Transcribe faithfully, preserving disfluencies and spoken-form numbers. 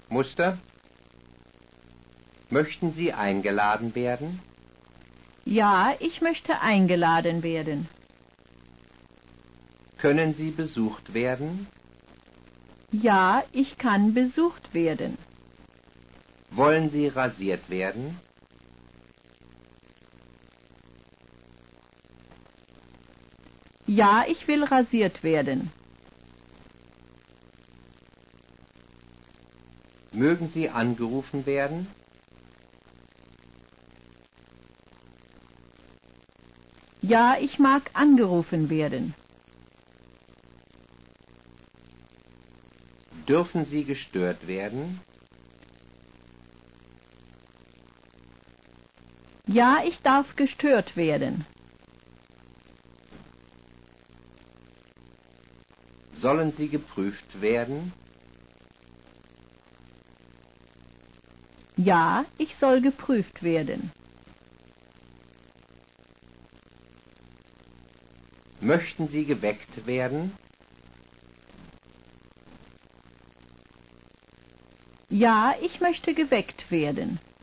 Muster. Möchten Sie eingeladen werden? Ja, ich möchte eingeladen werden. Können Sie besucht werden? Ja, ich kann besucht werden. Wollen Sie rasiert werden? Ja, ich will rasiert werden. Mögen Sie angerufen werden? Ja, ich mag angerufen werden. Dürfen Sie gestört werden? Ja, ich darf gestört werden. Sollen Sie geprüft werden? Ja, ich soll geprüft werden. Möchten Sie geweckt werden? Ja, ich möchte geweckt werden.